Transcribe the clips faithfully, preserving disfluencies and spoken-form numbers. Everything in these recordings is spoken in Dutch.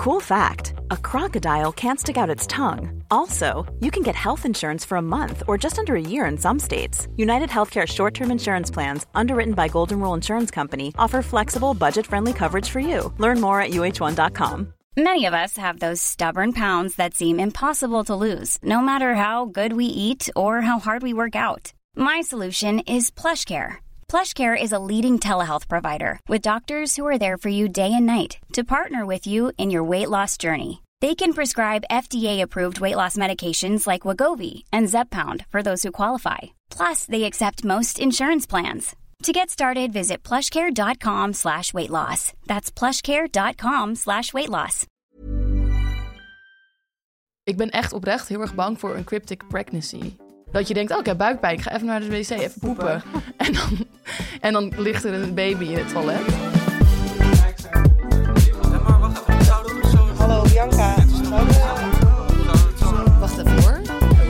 Cool fact, a crocodile can't stick out its tongue. Also, you can get health insurance for a month or just under a year in some states. United Healthcare short-term insurance plans, underwritten by Golden Rule Insurance Company, offer flexible, budget-friendly coverage for you. Learn more at U H one dot com. Many of us have those stubborn pounds that seem impossible to lose, no matter how good we eat or how hard we work out. My solution is PlushCare. PlushCare is a leading telehealth provider with doctors who are there for you day and night to partner with you in your weight loss journey. They can prescribe F D A-approved weight loss medications like Wegovy and Zepbound for those who qualify. Plus, they accept most insurance plans. To get started, visit plushcare.com slash weight loss. That's plushcare.com slash weight loss. Ik ben echt oprecht heel erg bang voor een cryptic pregnancy. Dat je denkt, oh, ik heb buikpijn, ik ga even naar de wc, even poepen. En dan, en dan ligt er een baby in het toilet. Hallo Bianca. Wacht even hoor.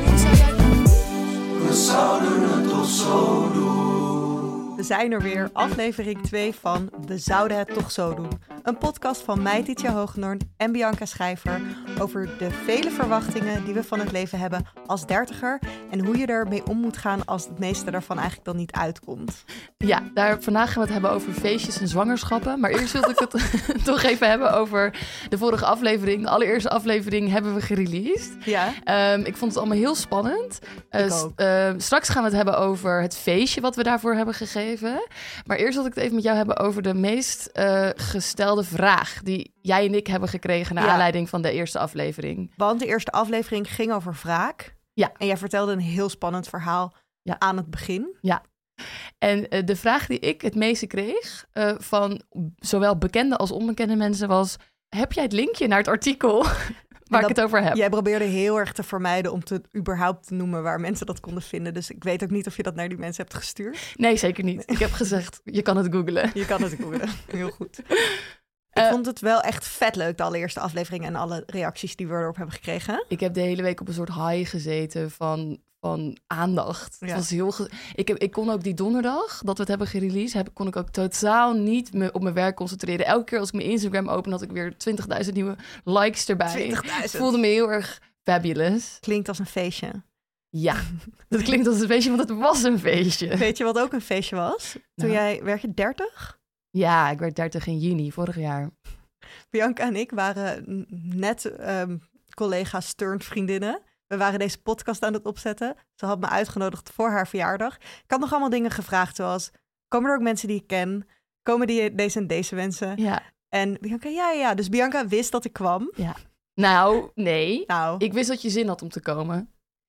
We zouden het toch zo doen. We zijn er weer, aflevering twee van We zouden het toch zo doen. Een podcast van mij, Titia Hoogenoorn en Bianca Schrijver over de vele verwachtingen die we van het leven hebben als dertiger en hoe je ermee om moet gaan als het meeste daarvan eigenlijk dan niet uitkomt. Ja, daar, vandaag gaan we het hebben over feestjes en zwangerschappen. Maar eerst wil ik het toch even hebben over de vorige aflevering. De allereerste aflevering hebben we gereleased. Ja. Um, ik vond het allemaal heel spannend. Uh, Ik ook. Uh, straks gaan we het hebben over het feestje wat we daarvoor hebben gegeven. Maar eerst wil ik het even met jou hebben over de meest uh, gestelde vraag die jij en ik hebben gekregen naar Ja. aanleiding van de eerste aflevering. Want de eerste aflevering ging over wraak. Ja. En jij vertelde een heel spannend verhaal Ja. aan het begin. Ja. En uh, de vraag die ik het meeste kreeg uh, van zowel bekende als onbekende mensen was: heb jij het linkje naar het artikel waar dat, ik het over heb? Jij probeerde heel erg te vermijden om te überhaupt te noemen waar mensen dat konden vinden. Dus ik weet ook niet of je dat naar die mensen hebt gestuurd. Nee, zeker niet. Ik heb gezegd, je kan het googlen. Je kan het googlen. Heel goed. Ik Uh, vond het wel echt vet leuk, de allereerste aflevering en alle reacties die we erop hebben gekregen. Ik heb de hele week op een soort high gezeten van, van aandacht. Ja. Het was heel ge- ik, heb, ik kon ook die donderdag, dat we het hebben gereleased, heb, kon ik ook totaal niet me op mijn werk concentreren. Elke keer als ik mijn Instagram open, had ik weer twintigduizend nieuwe likes erbij. twintigduizend. Ik voelde me heel erg fabulous. Klinkt als een feestje. Ja, dat klinkt als een feestje, want het was een feestje. Weet je wat ook een feestje was? Toen Nou. jij, werd je dertig? Ja, ik werd dertig in juni vorig jaar. Bianca en ik waren n- net um, collega's turned vriendinnen. We waren deze podcast aan het opzetten. Ze had me uitgenodigd voor haar verjaardag. Ik had nog allemaal dingen gevraagd, zoals: komen er ook mensen die ik ken? Komen die deze en deze mensen? Ja, En Bianca, ja, ja. Dus Bianca wist dat ik kwam. ja. Nou, nee. Nou, Ik wist dat je zin had om te komen.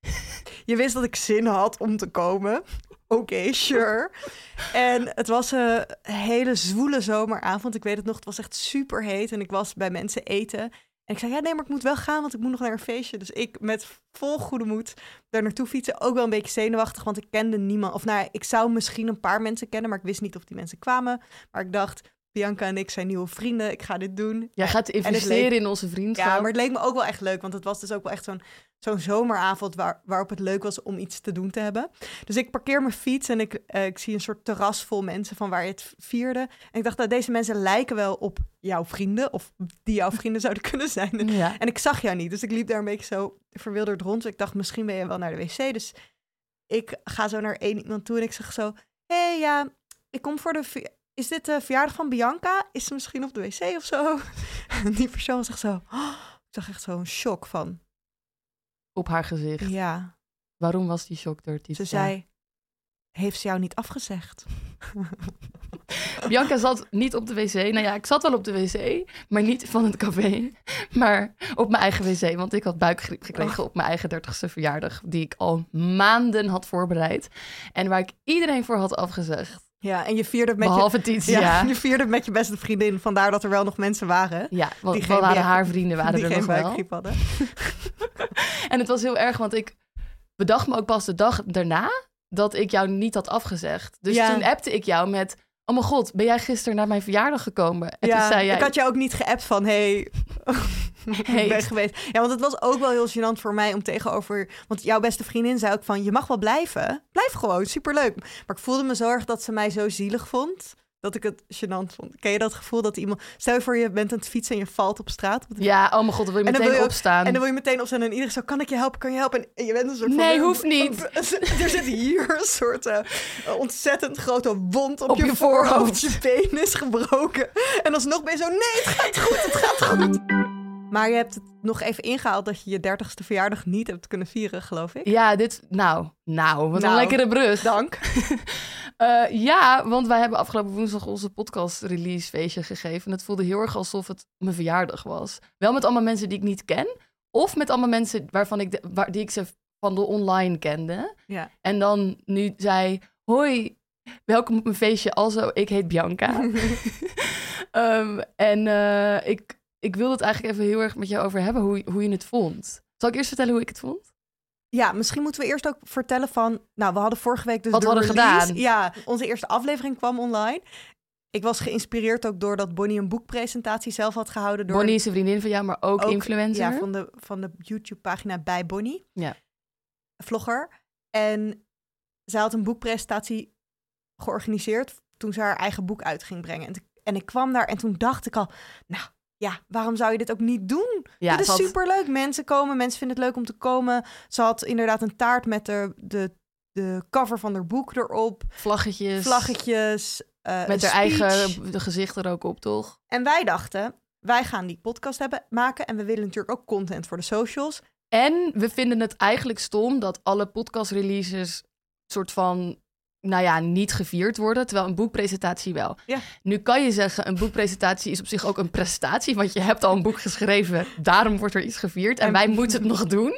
je wist dat ik zin had om te komen. Oké, okay, sure. En het was een hele zwoele zomeravond. Ik weet het nog, het was echt super heet. En ik was bij mensen eten. En ik zei, ja, nee, maar ik moet wel gaan, want ik moet nog naar een feestje. Dus ik met vol goede moed daar naartoe fietsen. Ook wel een beetje zenuwachtig, want ik kende niemand. Of nou, ik zou misschien een paar mensen kennen, maar ik wist niet of die mensen kwamen. Maar ik dacht, Bianca en ik zijn nieuwe vrienden. Ik ga dit doen. Jij gaat En het investeren leek- in onze vriendschap. Ja, maar het leek me ook wel echt leuk. Want het was dus ook wel echt zo'n, zo'n zomeravond waar, waarop het leuk was om iets te doen te hebben. Dus ik parkeer mijn fiets en ik, uh, ik zie een soort terras vol mensen van waar je het vierde. En ik dacht, nou, deze mensen lijken wel op jouw vrienden. Of die jouw vrienden zouden kunnen zijn. Ja. En ik zag jou niet. Dus ik liep daar een beetje zo verwilderd rond. Dus ik dacht, misschien ben je wel naar de wc. Dus ik ga zo naar één iemand toe en ik zeg zo: hé, hey, ja, ik kom voor de... ver- Is dit de verjaardag van Bianca? Is ze misschien op de wc of zo? En die persoon zegt zo... Oh, ik zag echt zo'n shock van... Op haar gezicht. Ja, Waarom was die shock er? ze zei... Heeft ze jou niet afgezegd? Bianca zat niet op de wc. Nou ja, ik zat wel op de wc, maar niet van het café. Maar op mijn eigen wc, want ik had buikgriep gekregen Oh. op mijn eigen dertigste verjaardag, die ik al maanden had voorbereid. En waar ik iedereen voor had afgezegd. Ja, en je vierde met Behalve je... Titia. Ja, Ja, je vierde met je beste vriendin. Vandaar dat er wel nog mensen waren. want Die we geen waren buik- haar vrienden, waren die er geen nog wel. buikgriep hadden. En het was heel erg, want ik bedacht me ook pas de dag daarna dat ik jou niet had afgezegd. Dus Ja. toen appte ik jou met: oh mijn god, ben jij gisteren naar mijn verjaardag gekomen? En Ja, toen zei jij: ik had je ook niet geappt van... Hey, Hey. ik ben geweest. Ja, want het was ook wel heel gênant voor mij om tegenover... Want jouw beste vriendin zei ook van... Je mag wel blijven. Blijf gewoon, superleuk. Maar ik voelde me zo erg dat ze mij zo zielig vond. dat ik het gênant vond. Ken je dat gevoel dat iemand... Stel je voor, je bent aan het fietsen en je valt op straat. Op de... Ja, oh mijn god, dan wil je En dan meteen wil je ook- opstaan. En dan wil je meteen opstaan en iedereen zo, kan ik je helpen, kan je helpen? En je bent een soort van... Nee, hoeft niet. Er zit hier een soort uh, ontzettend grote wond op, Op je, je voorhoofd. voorhoofd. Je been is gebroken. En alsnog ben je zo, nee, het gaat goed, het gaat goed. Maar je hebt het nog even ingehaald dat je je dertigste verjaardag niet hebt kunnen vieren, geloof ik. Ja, dit... Nou, nou, wat Nou, een lekkere brug. Dank. Uh, ja, want wij hebben afgelopen woensdag onze podcast release feestje gegeven. En het voelde heel erg alsof het mijn verjaardag was. Wel met allemaal mensen die ik niet ken. Of met allemaal mensen waarvan ik de, waar, die ik ze van de online kende. Ja. En dan nu zei, hoi, welkom op mijn feestje. Also, ik heet Bianca. um, en uh, ik, ik wilde het eigenlijk even heel erg met jou over hebben, hoe, hoe je het vond. Zal ik eerst vertellen hoe ik het vond? Ja, misschien moeten we eerst ook vertellen van... Nou, we hadden vorige week dus Wat de we hadden release. gedaan. Ja, onze eerste aflevering kwam online. Ik was geïnspireerd ook doordat Bonnie een boekpresentatie zelf had gehouden. Door Bonnie is een vriendin van jou, maar ook, ook influencer. Ja, van de, van de YouTube-pagina bij Bonnie. Ja. Vlogger. En zij had een boekpresentatie georganiseerd toen ze haar eigen boek uit ging brengen. En, te, en ik kwam daar en toen dacht ik al... Nou, ja, waarom zou je dit ook niet doen? Ja, dit is ze had- superleuk. Mensen komen, mensen vinden het leuk om te komen. Ze had inderdaad een taart met de, de, de cover van haar boek erop. Vlaggetjes. Vlaggetjes. uh, Met een haar speech. eigen de gezicht er ook op, toch? En wij dachten, wij gaan die podcast hebben, maken. En we willen natuurlijk ook content voor de socials. En we vinden het eigenlijk stom dat alle podcast-releases soort van, nou ja, niet gevierd worden, terwijl een boekpresentatie wel. Ja. Nu kan je zeggen, een boekpresentatie is op zich ook een prestatie, want je hebt al een boek geschreven, daarom wordt er iets gevierd en, En- wij moeten het nog doen.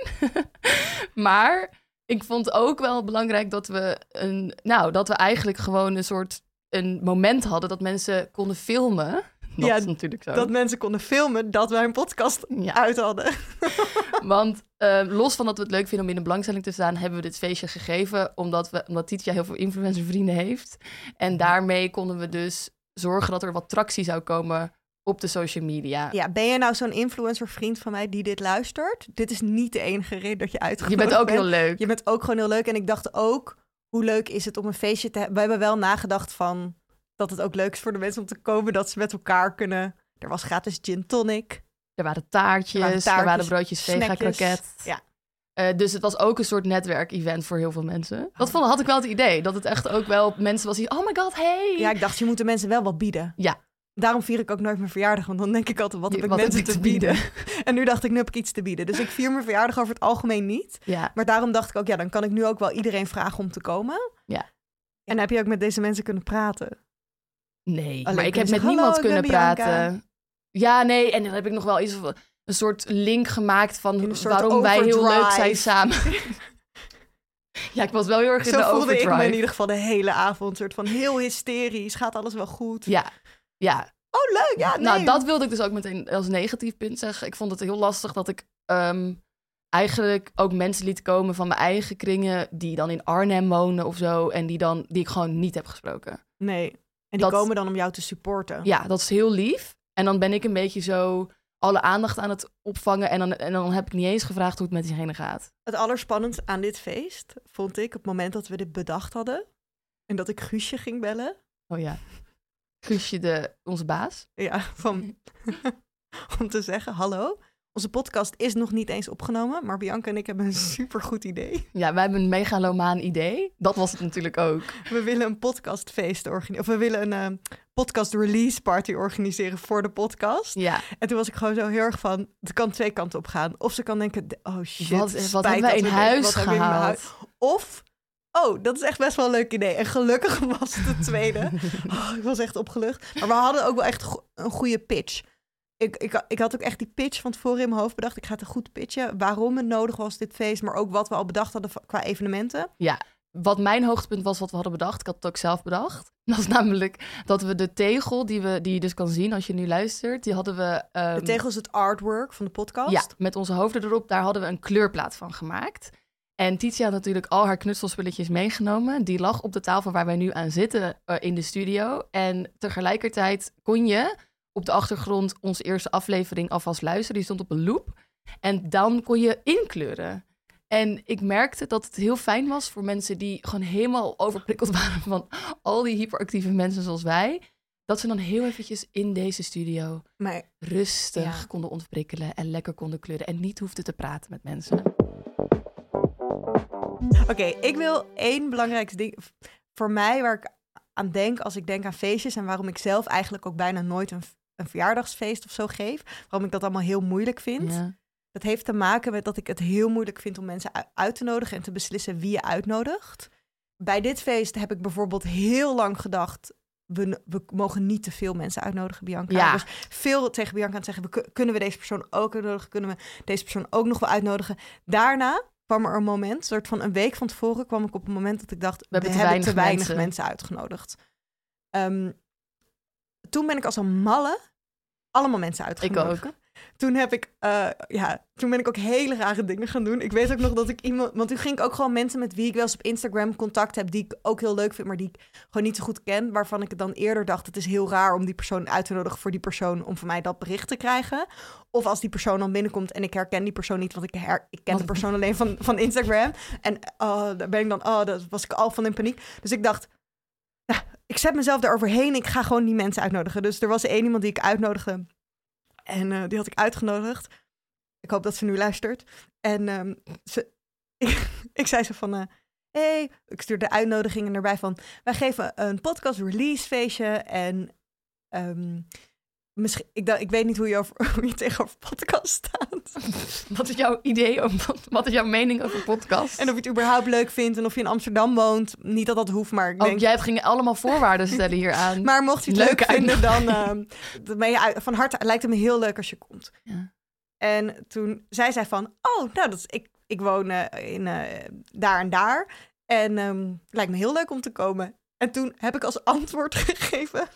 Maar ik vond ook wel belangrijk dat we een, nou, dat we eigenlijk gewoon een soort een moment hadden dat mensen konden filmen. Dat Ja, is natuurlijk zo. Dat mensen konden filmen dat wij een podcast Ja. uit hadden. Want uh, los van dat we het leuk vinden om in de belangstelling te staan, hebben we dit feestje gegeven omdat, we, omdat Titia heel veel influencervrienden heeft. En daarmee konden we dus zorgen dat er wat tractie zou komen op de social media. Ja, ben je nou zo'n influencer vriend van mij die dit luistert? Dit is niet de enige reden dat je Je uitgenodigd bent ook heel leuk. Je bent ook gewoon heel leuk. En ik dacht ook, hoe leuk is het om een feestje te hebben? We hebben wel nagedacht van dat het ook leuk is voor de mensen om te komen, dat ze met elkaar kunnen. Er was gratis gin tonic. Er waren taartjes, Er waren taartjes, er waren broodjes vega snackjes. kroket. Ja. Uh, dus het was ook een soort netwerkevent voor heel veel mensen. Dat vond, had ik wel het idee. Dat het echt ook wel mensen was die, oh my god, hey. Ja, ik dacht, je moet de mensen wel wat bieden. Ja. Daarom vier ik ook nooit mijn verjaardag, want dan denk ik altijd, wat heb ik Wat mensen heb ik te te bieden? bieden? En nu dacht ik, nu heb ik iets te bieden. Dus ik vier mijn verjaardag over het algemeen niet. Ja. Maar daarom dacht ik ook, ja, dan kan ik nu ook wel iedereen vragen om te komen. Ja. En heb je ook met deze mensen kunnen praten? Nee, Alleen maar ik kunnen heb met zeggen, niemand "Hallo, ik ben kunnen Bianca." praten. Ja, nee, en dan heb ik nog wel iets van een soort link gemaakt van In een soort waarom wij heel leuk overdrive. zijn samen. Ja, ik was wel heel erg in Zo de voelde overdrive. ik me in ieder geval de hele avond. Soort van heel hysterisch. Gaat alles wel goed? Ja, ja. Oh, leuk. Ja, nee. Nou, dat wilde ik dus ook meteen als negatief punt zeggen. Ik vond het heel lastig dat ik um, eigenlijk ook mensen liet komen van mijn eigen kringen die dan in Arnhem wonen of zo en die dan die ik gewoon niet heb gesproken. Nee. En die Dat- komen dan om jou te supporten. Ja, dat is heel lief. En dan ben ik een beetje zo alle aandacht aan het opvangen en dan, en dan heb ik niet eens gevraagd hoe het met diegene gaat. Het allerspannendste aan dit feest vond ik op het moment dat we dit bedacht hadden. En dat ik Guusje ging bellen. Oh ja. Guusje, de, onze baas. Ja, van, om te zeggen, hallo. Onze podcast is nog niet eens opgenomen, maar Bianca en ik hebben een supergoed idee. Ja, wij hebben een megalomaan idee. Dat was het natuurlijk ook. We willen een podcastfeest organiseren. Of we willen een uh, podcast release party organiseren voor de podcast. Ja. En toen was ik gewoon zo heel erg van, het kan twee kanten op gaan. Of ze kan denken, oh shit, Wat- wat spijt hebben wij dat in we dit- huis wat hebben we in mijn gehaald? huis. Of, oh, dat is echt best wel een leuk idee. En gelukkig was het het tweede. Oh, ik was echt opgelucht. Maar we hadden ook wel echt go- een goede pitch. Ik, ik, ik had ook echt die pitch van tevoren in mijn hoofd bedacht. Ik ga het een goed pitchen. Waarom het nodig was, dit feest. Maar ook wat we al bedacht hadden qua evenementen. Ja. Wat mijn hoogtepunt was wat we hadden bedacht. Ik had het ook zelf bedacht. Dat is namelijk dat we de tegel die, we, die je dus kan zien als je nu luistert. Die hadden we... Um, De tegel is het artwork van de podcast. Ja, met onze hoofden erop. Daar hadden we een kleurplaat van gemaakt. En Titia had natuurlijk al haar knutselspulletjes meegenomen. Die lag op de tafel waar wij nu aan zitten uh, in de studio. En tegelijkertijd kon je op de achtergrond onze eerste aflevering alvast luisteren. Die stond op een loop. En dan kon je inkleuren. En ik merkte dat het heel fijn was voor mensen die gewoon helemaal overprikkeld waren van al die hyperactieve mensen zoals wij. dat ze dan heel eventjes in deze studio Maar rustig Ja. konden ontprikkelen en lekker konden kleuren. En niet hoefden te praten met mensen. Oké, ik wil één belangrijk ding voor mij waar ik aan denk als ik denk aan feestjes en waarom ik zelf eigenlijk ook bijna nooit een, een verjaardagsfeest of zo geef. Waarom ik dat allemaal heel moeilijk vind. Ja. Dat heeft te maken met dat ik het heel moeilijk vind om mensen u- uit te nodigen en te beslissen wie je uitnodigt. Bij dit feest heb ik bijvoorbeeld heel lang gedacht, we, we mogen niet te veel mensen uitnodigen, Bianca. Ja. Ik was veel tegen Bianca aan het zeggen, we, ku- kunnen we deze persoon ook uitnodigen? Kunnen we deze persoon ook nog wel uitnodigen? Daarna kwam er een moment, een soort van een week van tevoren, kwam ik op een moment dat ik dacht, we, hebben te hebben weinig te weinig mensen. mensen, uitgenodigd. Ehm, toen ben ik als een malle allemaal mensen Ik uitgenodigd. ook. Toen heb ik, uh, ja, toen ben ik ook hele rare dingen gaan doen. Ik weet ook nog dat ik iemand, want toen ging ik ook gewoon mensen met wie ik wel eens op Instagram contact heb, die ik ook heel leuk vind, maar die ik gewoon niet zo goed ken, waarvan ik dan eerder dacht, het is heel raar om die persoon uit te nodigen voor die persoon, om van mij dat bericht te krijgen. Of als die persoon dan binnenkomt en ik herken die persoon niet, want ik, her, ik ken de persoon alleen van, van Instagram. En uh, daar ben ik dan, oh, daar was ik al van in paniek. Dus ik dacht, nou, ik zet mezelf daaroverheen, ik ga gewoon die mensen uitnodigen. Dus er was één iemand die ik uitnodigde. En uh, die had ik uitgenodigd. Ik hoop dat ze nu luistert. En um, ze, ik, ik zei ze van... Uh, hey, ik stuurde de uitnodigingen erbij van... Wij geven een podcast release feestje. En um, misschien, ik, dacht, ik weet niet hoe je, over, hoe je tegenover podcast staat. Wat is jouw idee? Over, wat is jouw mening over podcast? En of je het überhaupt leuk vindt. En of je in Amsterdam woont. Niet dat dat hoeft, maar ik Oh, denk... jij ging allemaal voorwaarden stellen hier aan. Maar mocht je het Leuke leuk vinden, dan... Uh, dan ben je uit, van harte lijkt het me heel leuk als je komt. Ja. En toen zei zij van... Oh, nou, dat is, ik, ik woon uh, in, uh, daar en daar. En um, lijkt me heel leuk om te komen. En toen heb ik als antwoord gegeven...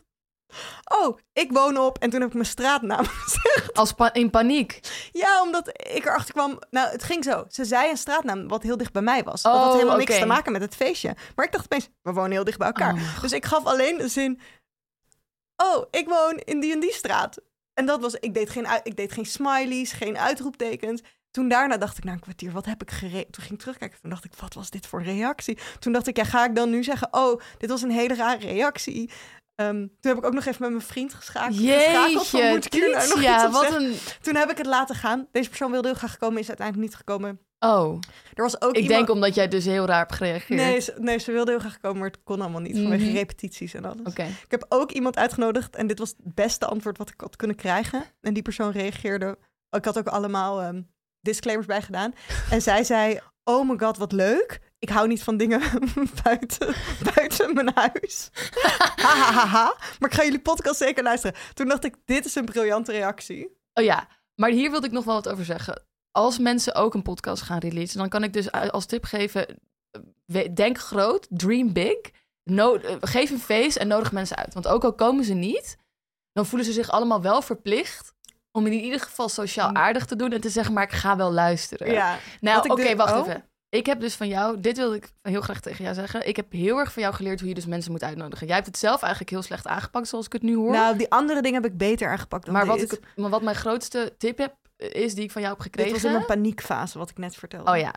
Oh, ik woon op... En toen heb ik mijn straatnaam gezegd. Als pa- in paniek. Ja, omdat ik erachter kwam... Nou, het ging zo. Ze zei een straatnaam wat heel dicht bij mij was. Oh, dat had helemaal okay. niks te maken met het feestje. Maar ik dacht opeens, we wonen heel dicht bij elkaar. Oh. Dus ik gaf alleen de zin... Oh, ik woon in die en die straat. En dat was... Ik deed geen, ik deed geen smileys, geen uitroeptekens. Toen daarna dacht ik, na een kwartier, wat heb ik gereed? Toen ging ik terugkijken. Toen dacht ik, wat was dit voor een reactie? Toen dacht ik, ja, ga ik dan nu zeggen... Oh, dit was een hele rare reactie... Um, toen heb ik ook nog even met mijn vriend geschaak- geschakeld. Van, Jeetje, moet ik hier nou nog Titia, iets op wat zeggen? een... Toen heb ik het laten gaan. Deze persoon wilde heel graag komen, is uiteindelijk niet gekomen. Oh, Er was ook ik iemand... denk omdat jij dus heel raar hebt gereageerd. Nee ze, nee, ze wilde heel graag komen, maar het kon allemaal niet. Vanwege Mm-hmm. repetities en alles. Oké. Ik heb ook iemand uitgenodigd en dit was het beste antwoord wat ik had kunnen krijgen. En die persoon reageerde... Ik had ook allemaal um, disclaimers bij gedaan. En zij zei... Oh my god, wat leuk. Ik hou niet van dingen buiten, buiten mijn huis. Ha, ha, ha, ha. Maar ik ga jullie podcast zeker luisteren. Toen dacht ik, dit is een briljante reactie. Oh ja, maar hier wilde ik nog wel wat over zeggen. Als mensen ook een podcast gaan releasen, dan kan ik dus als tip geven... Denk groot, dream big. No, geef een feest en nodig mensen uit. Want ook al komen ze niet, dan voelen ze zich allemaal wel verplicht... om in ieder geval sociaal aardig te doen en te zeggen... maar ik ga wel luisteren. Ja, nou, oké, okay, de... wacht oh? even. Ik heb dus van jou, dit wilde ik heel graag tegen jou zeggen. Ik heb heel erg van jou geleerd hoe je dus mensen moet uitnodigen. Jij hebt het zelf eigenlijk heel slecht aangepakt, zoals ik het nu hoor. Nou, die andere dingen heb ik beter aangepakt dan maar dit. wat, ik, maar wat mijn grootste tip heb, is die ik van jou heb gekregen... Dit was in mijn paniekfase, wat ik net vertelde. Oh ja,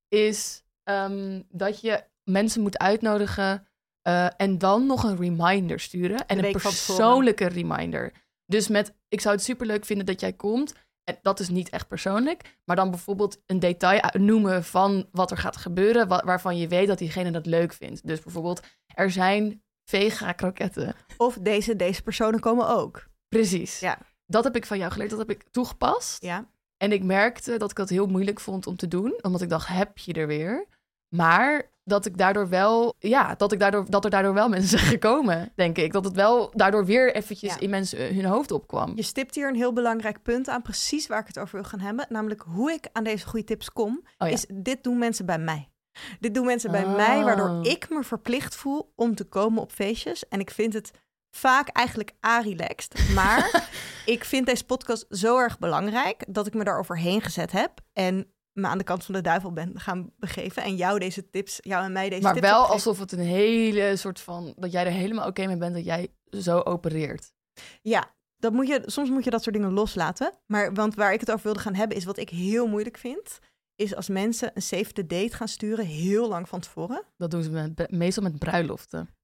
is um, dat je mensen moet uitnodigen... Uh, en dan nog een reminder sturen. En een persoonlijke reminder. Dus met, ik zou het superleuk vinden dat jij komt... En dat is niet echt persoonlijk. Maar dan bijvoorbeeld een detail noemen van wat er gaat gebeuren... Wa- waarvan je weet dat diegene dat leuk vindt. Dus bijvoorbeeld, er zijn vega-kroketten. Of deze, deze personen komen ook. Precies. Ja. Dat heb ik van jou geleerd, dat heb ik toegepast. Ja. En ik merkte dat ik dat heel moeilijk vond om te doen. Omdat ik dacht, heb je er weer? Maar dat ik daardoor wel... Ja, dat, ik daardoor, dat er daardoor wel mensen zijn gekomen, denk ik. Dat het wel daardoor weer eventjes ja. in mensen hun hoofd opkwam. Je stipt hier een heel belangrijk punt aan. Precies waar ik het over wil gaan hebben. Namelijk hoe ik aan deze goede tips kom. Oh, ja. Is dit doen mensen bij mij. Dit doen mensen bij oh. mij, waardoor ik me verplicht voel om te komen op feestjes. En ik vind het vaak eigenlijk a-relaxed. Maar ik vind deze podcast zo erg belangrijk dat ik me daar overheen gezet heb. En me aan de kant van de duivel ben gaan begeven. En jou deze tips, jou en mij deze maar tips Maar wel opgeven. alsof het een hele soort van... dat jij er helemaal oké okay mee bent dat jij zo opereert. Ja, dat moet je, soms moet je dat soort dingen loslaten. Maar want waar ik het over wilde gaan hebben is wat ik heel moeilijk vind... is als mensen een save the date gaan sturen heel lang van tevoren. Dat doen ze met, meestal met bruiloften.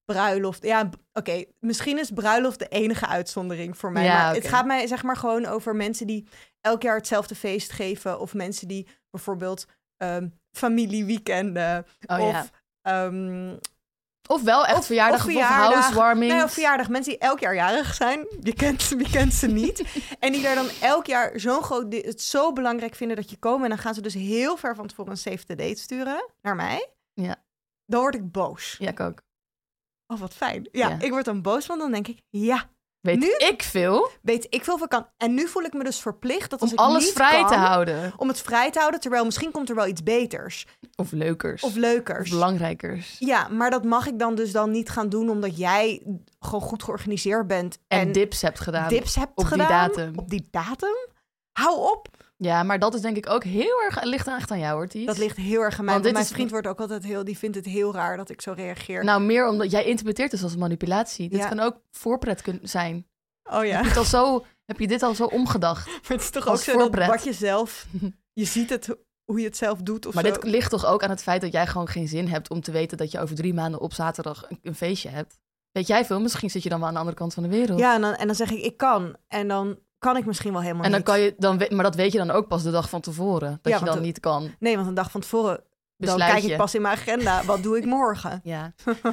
bruiloft. Ja, b- oké, okay, misschien is bruiloft de enige uitzondering voor mij. Ja, maar okay. Het gaat mij zeg maar gewoon over mensen die elk jaar hetzelfde feest geven. Of mensen die bijvoorbeeld um, familieweekenden. Oh, of, ja. um, of wel echt of, verjaardag of, of housewarming. Nee, of verjaardag. Mensen die elk jaar jarig zijn. Je kent, je kent ze niet. En die daar dan elk jaar zo'n groot... het zo belangrijk vinden dat je komen. En dan gaan ze dus heel ver van tevoren een save the date sturen naar mij. Ja. Dan word ik boos. Ja, ik ook. Oh, wat fijn. Ja, ja, ik word dan boos, want dan denk ik... ja, weet nu ik veel. Weet ik veel van kan. En nu voel ik me dus verplicht dat als om ik alles niet vrij kan, te houden. Om het vrij te houden, terwijl misschien komt er wel iets beters. Of leukers. Of leukers. Of belangrijkers. Ja, maar dat mag ik dan dus dan niet gaan doen, omdat jij gewoon goed georganiseerd bent. En, en dips hebt gedaan. Dips hebt op gedaan. die datum. Op die datum? Hou op. Ja, maar dat is denk ik ook heel erg... ligt echt aan jou, hoor, Ties. Dat ligt heel erg aan mij. Want Want dit mijn is... vriend wordt ook altijd heel... die vindt het heel raar dat ik zo reageer. Nou, meer omdat jij interpreteert dus als manipulatie. Dit Ja. kan ook voorpret kun- zijn. Oh ja. Heb je, het al zo, heb je dit al zo omgedacht? Maar het is toch als ook zo voorpret. dat wat je zelf... je ziet het, hoe je het zelf doet of maar zo. dit ligt toch ook aan het feit dat jij gewoon geen zin hebt... om te weten dat je over drie maanden op zaterdag een, een feestje hebt. Weet jij veel? Misschien zit je dan wel aan de andere kant van de wereld. Ja, en dan, en dan zeg ik, ik kan. En dan kan ik misschien wel helemaal en dan niet. kan je, dan, we- maar dat weet je dan ook pas de dag van tevoren. Dat Ja, je dan want- niet kan. Nee, want een dag van tevoren... dan Besluit kijk je. ik pas in mijn agenda, wat doe ik morgen? Ja.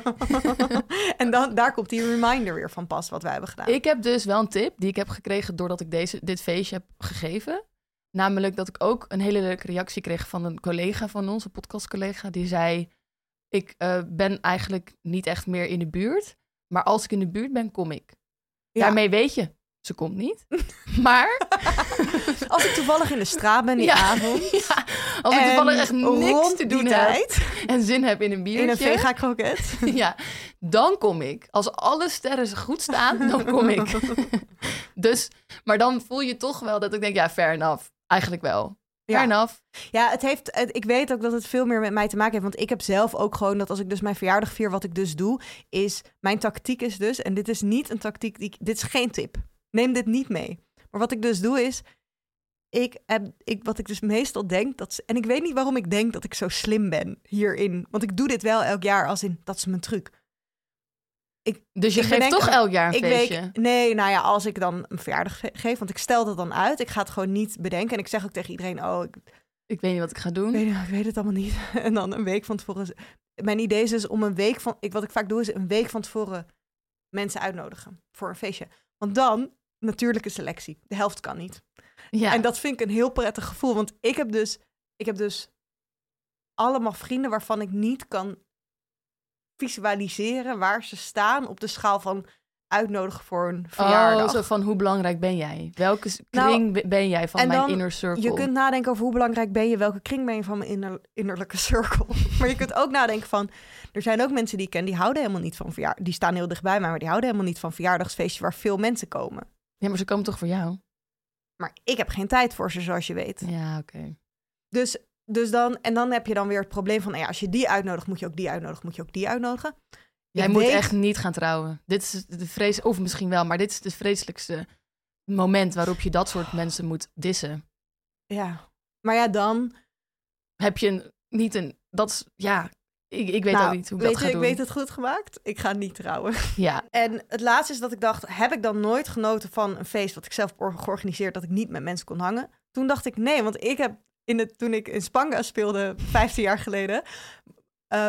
En dan, daar komt die reminder weer van pas, wat wij hebben gedaan. Ik heb dus wel een tip die ik heb gekregen doordat ik deze, dit feestje heb gegeven. Namelijk dat ik ook een hele leuke reactie kreeg van een collega van ons, een podcastcollega. Die zei, ik uh, ben eigenlijk niet echt meer in de buurt. Maar als ik in de buurt ben, kom ik. Ja. Daarmee weet je, ze komt niet. Maar... Als ik toevallig in de straat ben die ja, avond. Ja, als ik en toevallig echt niks rond te die doen tijd, heb en zin heb in een biertje. in een vega kroket. Ja, dan kom ik. Als alle sterren goed staan, dan kom ik. Dus, maar dan voel je toch wel dat ik denk, ja, fair enough. Eigenlijk wel. Fair Ja. enough. Ja, het heeft, het, ik weet ook dat het veel meer met mij te maken heeft. Want ik heb zelf ook gewoon dat als ik dus mijn verjaardag vier, wat ik dus doe, is mijn tactiek is dus, en dit is niet een tactiek, die, dit is geen tip. Neem dit niet mee. Maar wat ik dus doe is, ik heb, ik, wat ik dus meestal denk, dat, en ik weet niet waarom ik denk dat ik zo slim ben hierin. Want ik doe dit wel elk jaar als in, dat is mijn truc. Ik, Dus je ik geeft bedenk- toch elk jaar een ik feestje? weet, nee, nou ja, als ik dan een verjaardag ge- geef, want ik stel dat dan uit. Ik ga het gewoon niet bedenken. En ik zeg ook tegen iedereen, oh, ik Ik weet niet wat ik ga doen. Ik weet, ik weet het allemaal niet. En dan een week van tevoren. Mijn idee is dus om een week van. Ik, wat ik vaak doe, is een week van tevoren mensen uitnodigen voor een feestje. Want dan, natuurlijke selectie. De helft kan niet. Ja. En dat vind ik een heel prettig gevoel. Want ik heb dus. Ik heb dus allemaal vrienden waarvan ik niet kan visualiseren waar ze staan op de schaal van uitnodigen voor een verjaardag. Oh, zo van hoe belangrijk ben jij? Welke s- Nou, kring ben jij van en mijn dan, inner circle? Je kunt nadenken over hoe belangrijk ben je, welke kring ben je van mijn inner, innerlijke circle. Maar je kunt ook nadenken van, er zijn ook mensen die ik ken, die houden helemaal niet van verjaardag. Die staan heel dichtbij mij, maar die houden helemaal niet van verjaardagsfeestjes waar veel mensen komen. Ja, maar ze komen toch voor jou? Maar ik heb geen tijd voor ze, zoals je weet. Ja, oké. Okay. Dus, dus dan, en dan heb je dan weer het probleem van, nou ja, als je die uitnodigt, moet je ook die uitnodigen, moet je ook die uitnodigen. Jij Ik moet weet- echt niet gaan trouwen. Dit is de vrees, of misschien wel, maar dit is het vreselijkste moment waarop je dat soort mensen moet dissen. Ja, maar ja, dan... Heb je een, niet een, dat is, ja, ik, ik weet nou, ook niet hoe ik weet dat je, ga ik doen. weet het goed gemaakt. Ik ga niet trouwen. Ja, En het laatste is dat ik dacht, heb ik dan nooit genoten van een feest wat ik zelf heb georganiseerd, dat ik niet met mensen kon hangen? Toen dacht ik, nee, want ik heb, in het, toen ik in Spanga speelde, vijftien jaar geleden, uh,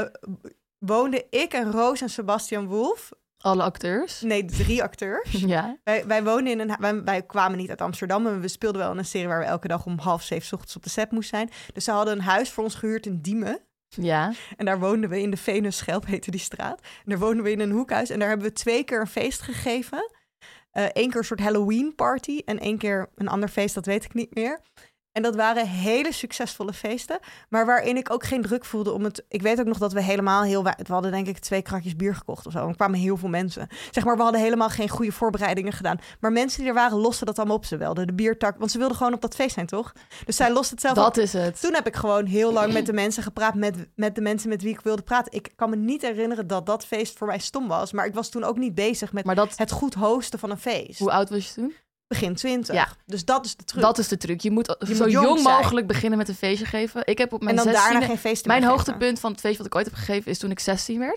woonde ik en Roos en Sebastian Wolf. alle acteurs. Nee, drie acteurs. Ja. Wij, wij woonden in een, wij, wij kwamen niet uit Amsterdam, en we speelden wel in een serie waar we elke dag om half zeven 's ochtends op de set moesten zijn. Dus ze hadden een huis voor ons gehuurd in Diemen. Ja. En daar woonden we in de Venus-Schelp, heette die straat. En daar woonden we in een hoekhuis. En daar hebben we twee keer een feest gegeven. Eén uh, keer een soort Halloween-party. En één keer een ander feest, dat weet ik niet meer. En dat waren hele succesvolle feesten. Maar waarin ik ook geen druk voelde om het... Ik weet ook nog dat we helemaal heel... We hadden denk ik twee kratjes bier gekocht of zo. En er kwamen heel veel mensen. Zeg maar, we hadden helemaal geen goede voorbereidingen gedaan. Maar mensen die er waren, losten dat allemaal op. Ze wilden de biertak... Want ze wilden gewoon op dat feest zijn, toch? Dus zij losten het zelf Dat op. is het. Toen heb ik gewoon heel lang met de mensen gepraat, met, met de mensen met wie ik wilde praten. Ik kan me niet herinneren dat dat feest voor mij stom was. Maar ik was toen ook niet bezig met Maar dat, het goed hosten van een feest. hoe oud was je toen? Begin twintig. Ja. Dus dat is de truc. Dat is de truc. Je moet Je zo moet jong jong zijn. mogelijk beginnen met een feestje geven. Ik heb op en mijn dan daarna zestiende... geen feest Mijn meer hoogtepunt van het feestje wat ik ooit heb gegeven is toen ik zestien werd.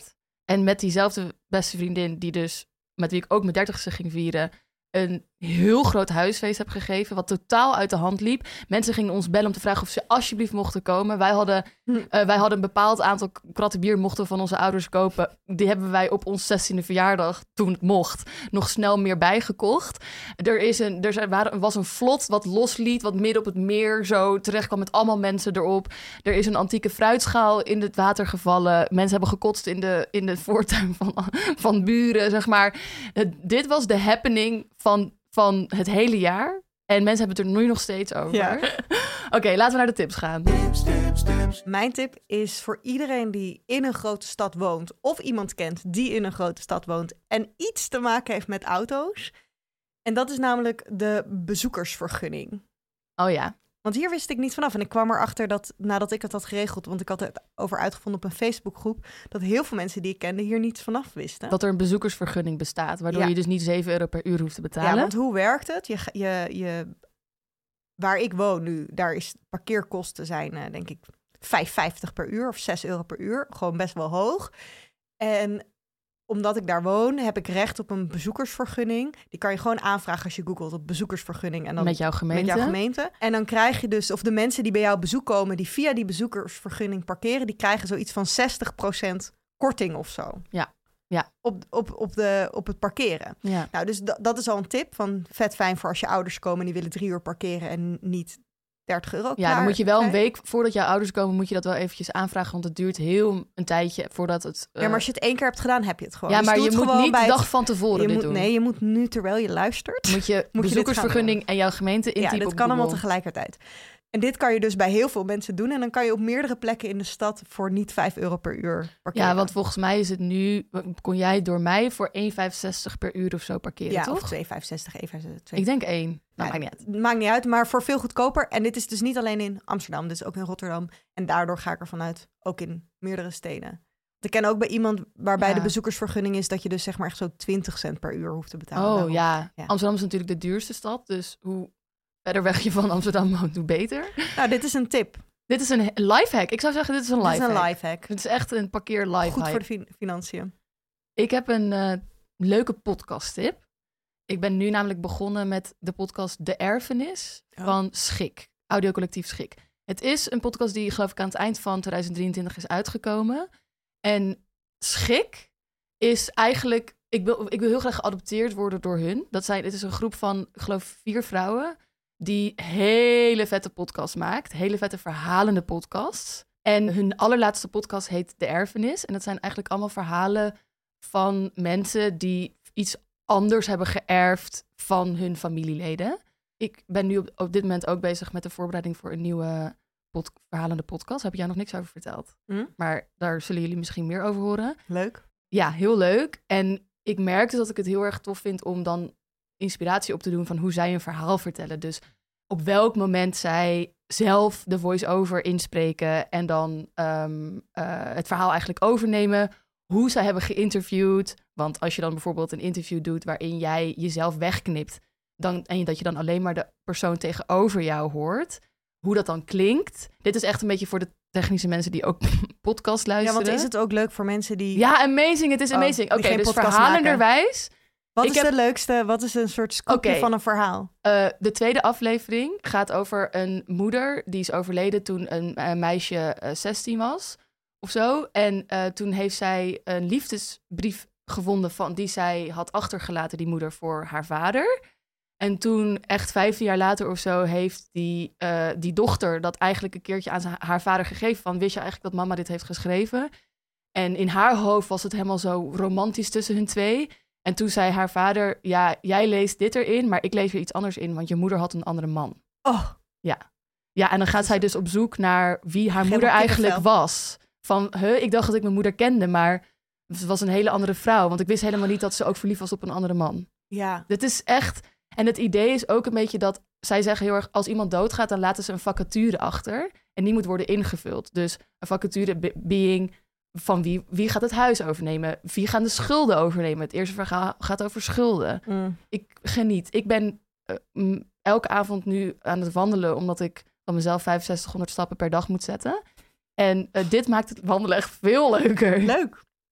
En met diezelfde beste vriendin, die dus met wie ik ook mijn dertigste ging vieren, een heel groot huisfeest heb gegeven, wat totaal uit de hand liep. Mensen gingen ons bellen om te vragen of ze alsjeblieft mochten komen. Wij hadden, hm. uh, wij hadden een bepaald aantal kratten bier mochten we van onze ouders kopen. Die hebben wij op ons zestiende verjaardag, toen het mocht, nog snel meer bijgekocht. Er, is een, er waren, was een vlot wat losliet, wat midden op het meer zo terecht kwam met allemaal mensen erop. Er is een antieke fruitschaal in het water gevallen. Mensen hebben gekotst in de, in de voortuin van, van buren, zeg maar. Het, dit was de happening van, van het hele jaar. En mensen hebben het er nu nog steeds over. Ja. Oké, okay, laten we naar de tips gaan. Tips, tips, tips. Mijn tip is voor iedereen die in een grote stad woont, of iemand kent die in een grote stad woont en iets te maken heeft met auto's. En dat is namelijk de bezoekersvergunning. Oh ja. Want hier wist ik niet vanaf. En ik kwam erachter dat nadat ik het had geregeld, want ik had het over uitgevonden op een Facebookgroep, dat heel veel mensen die ik kende hier niets vanaf wisten. Dat er een bezoekersvergunning bestaat, waardoor ja. je dus niet zeven euro per uur hoeft te betalen. Ja, want hoe werkt het? Je, je, je, waar ik woon nu, daar is parkeerkosten zijn, uh, denk ik, vijf vijftig per uur of zes euro per uur. Gewoon best wel hoog. En omdat ik daar woon, heb ik recht op een bezoekersvergunning. Die kan je gewoon aanvragen als je googelt op bezoekersvergunning. En dan met jouw gemeente. Met jouw gemeente. En dan krijg je dus, of de mensen die bij jou bezoek komen, die via die bezoekersvergunning parkeren, die krijgen zoiets van zestig procent korting of zo. Ja. Ja. Op, op, op, de, op het parkeren. Ja. Nou, dus d- dat is al een tip van vet fijn voor als je ouders komen en die willen drie uur parkeren en niet dertig euro. Ja, dan moet je wel een week voordat jouw ouders komen, moet je dat wel eventjes aanvragen, want het duurt heel een tijdje voordat het... Uh... Ja, maar als je het één keer hebt gedaan, heb je het gewoon. Ja, dus maar je moet niet de dag het... van tevoren je dit moet, doen. Nee, je moet nu, terwijl je luistert, moet je moet bezoekersvergunning en jouw gemeente intypen. Ja, dit kan allemaal tegelijkertijd. En dit kan je dus bij heel veel mensen doen. En dan kan je op meerdere plekken in de stad voor niet vijf euro per uur parkeren. Ja, want volgens mij is het nu, kon jij door mij voor één vijfenzestig per uur of zo parkeren, ja, toch? Of twee vijfenzestig, één vijfenzestig. Ik denk één. Nou, ja, maakt niet uit. Maakt niet uit, maar voor veel goedkoper. En dit is dus niet alleen in Amsterdam, dit is ook in Rotterdam. En daardoor ga ik ervan uit, ook in meerdere steden. Ik ken ook bij iemand waarbij ja. de bezoekersvergunning is dat je dus zeg maar echt zo twintig cent per uur hoeft te betalen. Oh daarom. ja. ja, Amsterdam is natuurlijk de duurste stad, dus hoe verder weg je van Amsterdam woont, hoe beter. Nou, dit is een tip. Dit is een lifehack. Ik zou zeggen, dit is een lifehack. Dit is een lifehack. Dit is echt een parkeer lifehack. Goed voor de fin- financiën. Ik heb een uh, leuke podcast tip. Ik ben nu namelijk begonnen met de podcast De Erfenis oh. van Schik. Audiocollectief Schik. Het is een podcast die geloof ik aan het eind van twintig drieëntwintig is uitgekomen. En Schik is eigenlijk... Ik wil, ik wil heel graag geadopteerd worden door hun. Dat zijn, het is een groep van, ik geloof, vier vrouwen die hele vette podcasts maakt. Hele vette verhalende podcasts. En hun allerlaatste podcast heet De Erfenis. En dat zijn eigenlijk allemaal verhalen van mensen die iets anders hebben geërfd van hun familieleden. Ik ben nu op, op dit moment ook bezig met de voorbereiding voor een nieuwe pod, verhalende podcast. Daar heb ik jou nog niks over verteld. Hm? Maar daar zullen jullie misschien meer over horen. Leuk. Ja, heel leuk. En ik merk dus dat ik het heel erg tof vind om dan inspiratie op te doen van hoe zij een verhaal vertellen. Dus op welk moment zij zelf de voice-over inspreken en dan um, uh, het verhaal eigenlijk overnemen. Hoe zij hebben geïnterviewd. Want als je dan bijvoorbeeld een interview doet waarin jij jezelf wegknipt dan, en dat je dan alleen maar de persoon tegenover jou hoort, hoe dat dan klinkt. Dit is echt een beetje voor de technische mensen die ook podcast luisteren. Ja, want is het ook leuk voor mensen die... Ja, amazing. Het is amazing. Oh, Oké, okay, dus verhalenderwijs. Wat ik is heb... de leukste? Wat is een soort scoopje okay. van een verhaal? Uh, de tweede aflevering gaat over een moeder die is overleden toen een, een meisje uh, zestien was of zo. En uh, toen heeft zij een liefdesbrief gevonden van die zij had achtergelaten, die moeder, voor haar vader. En toen, echt vijftien jaar later of zo, heeft die, uh, die dochter dat eigenlijk een keertje aan haar vader gegeven. Van, wist je eigenlijk dat mama dit heeft geschreven? En in haar hoofd was het helemaal zo romantisch tussen hun twee. En toen zei haar vader, ja, jij leest dit erin, maar ik lees er iets anders in, want je moeder had een andere man. Oh. Ja. Ja, en dan gaat zij dus op zoek naar wie haar moeder eigenlijk was. Van, huh, ik dacht dat ik mijn moeder kende, maar het was een hele andere vrouw. Want ik wist helemaal niet dat ze ook verliefd was op een andere man. Ja. Dit is echt... En het idee is ook een beetje dat... Zij zeggen heel erg, als iemand doodgaat, dan laten ze een vacature achter. En die moet worden ingevuld. Dus een vacature be- being van wie, wie gaat het huis overnemen? Wie gaan de schulden overnemen? Het eerste verhaal gaat over schulden. Mm. Ik geniet. Ik ben uh, m, elke avond nu aan het wandelen, omdat ik van mezelf vijfenzestighonderd stappen per dag moet zetten. En uh, dit maakt het wandelen echt veel leuker. Leuk.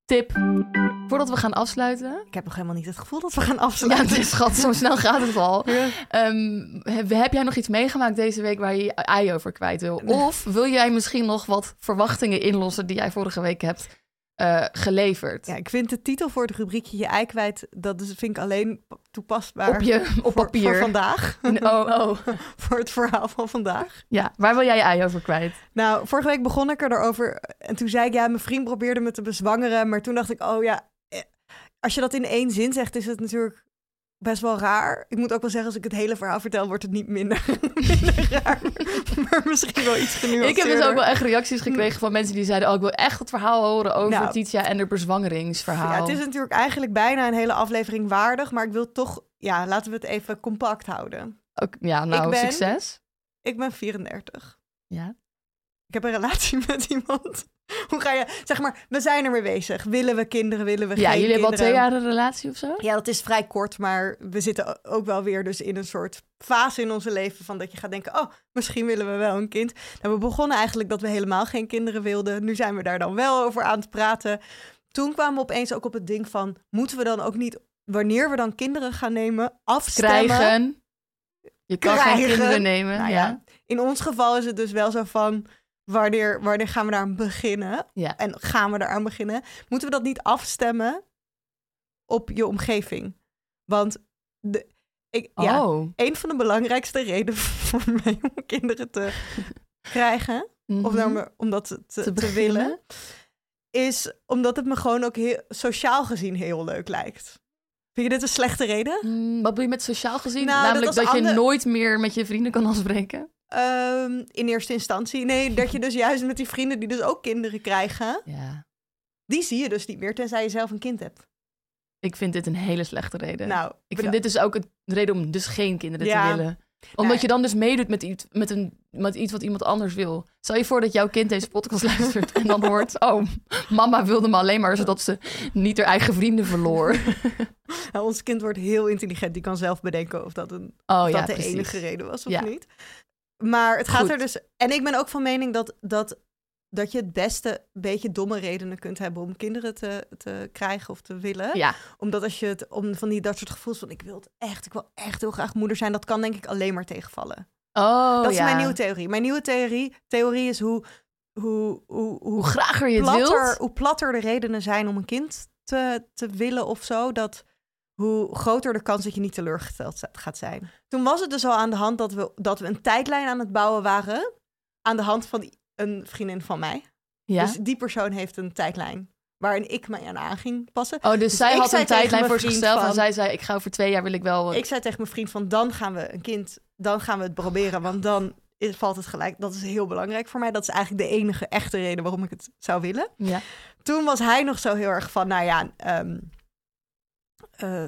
tip voordat we gaan afsluiten. Ik heb nog helemaal niet het gevoel dat we gaan Ja, afsluiten. het is, schat, zo snel gaat het al. Ja. Um, heb, heb jij nog iets meegemaakt deze week waar je je ei over kwijt wil? Of wil jij misschien nog wat verwachtingen inlossen die jij vorige week hebt uh, geleverd? Ja, ik vind de titel voor het rubriekje je ei kwijt, dat is, vind ik alleen toepasbaar Op, je, op voor, papier. voor vandaag. Oh, oh. Voor het verhaal van vandaag. Ja, waar wil jij je ei over kwijt? Nou, vorige week begon ik erover en toen zei ik, ja, mijn vriend probeerde me te bezwangeren, maar toen dacht ik, oh ja, als je dat in één zin zegt, is het natuurlijk best wel raar. Ik moet ook wel zeggen, als ik het hele verhaal vertel, wordt het niet minder, minder raar. Maar misschien wel iets genuanceerder. Ik heb dus ook wel echt reacties gekregen van mensen die zeiden, oh, ik wil echt het verhaal horen over nou, Titia en haar bezwangeringsverhaal. Ja, het is natuurlijk eigenlijk bijna een hele aflevering waardig, maar ik wil toch, ja, laten we het even compact houden. Ook, ja, nou, ik ben, succes. Ik ben vierendertig. Ja. Ik heb een relatie met iemand. Hoe ga je... Zeg maar, we zijn ermee bezig. Willen we kinderen, willen we ja, geen jullie kinderen? hebben al twee jaar een relatie of zo? Ja, dat is vrij kort, maar we zitten ook wel weer dus in een soort fase in onze leven van dat je gaat denken, oh, misschien willen we wel een kind. Nou, we begonnen eigenlijk dat we helemaal geen kinderen wilden. Nu zijn we daar dan wel over aan het praten. Toen kwamen we opeens ook op het ding van, moeten we dan ook niet, wanneer we dan kinderen gaan nemen, afstemmen? Krijgen. Je kan Krijgen. geen kinderen nemen. Nou ja. ja. In ons geval is het dus wel zo van, wanneer, wanneer gaan we daar aan beginnen? Ja. En gaan we daaraan beginnen? Moeten we dat niet afstemmen op je omgeving? Want de, ik, ja, Oh. een van de belangrijkste redenen voor mij om kinderen te krijgen, Mm-hmm. of nou, maar om dat te, te, Te te willen, is omdat het me gewoon ook heel, sociaal gezien heel leuk lijkt. Vind je dit een slechte reden? Mm, wat bedoel je met sociaal gezien? Nou, Namelijk dat dat, als je ander- nooit meer met je vrienden kan afspreken? Um, in eerste instantie. Nee, dat je dus juist met die vrienden die dus ook kinderen krijgen, Ja. die zie je dus niet meer, tenzij je zelf een kind hebt. Ik vind dit een hele slechte reden. Nou, ik vind dit dus ook een reden om dus geen kinderen Ja. te willen. Omdat Nee. je dan dus meedoet met iets, met, een, met iets wat iemand anders wil. Stel je voor dat jouw kind deze podcast luistert en dan hoort, oh, mama wilde me alleen maar zodat ze niet haar eigen vrienden verloor. Nou, ons kind wordt heel intelligent. Die kan zelf bedenken of dat, een, Oh of ja, dat de precies. enige reden was of Ja. niet. Maar het gaat Goed. er dus... En ik ben ook van mening dat, dat, dat je het beste een beetje domme redenen kunt hebben om kinderen te, te krijgen of te willen. Ja, Omdat als je het om van die dat soort gevoels van ik wil het echt, ik wil echt heel graag moeder zijn, dat kan denk ik alleen maar tegenvallen. oh dat is ja. mijn nieuwe theorie. Mijn nieuwe theorie, theorie is hoe, hoe, hoe, hoe, Hoe grager je het platter, wilt. hoe platter de redenen zijn om een kind te, te willen of zo, dat hoe groter de kans dat je niet teleurgesteld gaat zijn. Toen was het dus al aan de hand dat we, dat we een tijdlijn aan het bouwen waren, aan de hand van een vriendin van mij. Ja. Dus die persoon heeft een tijdlijn waarin ik mij aan aan ging passen. Oh, dus, Dus zij ik had zei een tegen tijdlijn mijn voor vriend zichzelf en van- zij zei, ik ga over twee jaar wil ik wel... Ik zei tegen mijn vriend van, dan gaan we een kind, dan gaan we het proberen, want dan is, valt het gelijk. Dat is heel belangrijk voor mij. Dat is eigenlijk de enige echte reden waarom ik het zou willen. Ja. Toen was hij nog zo heel erg van, nou ja, um, uh,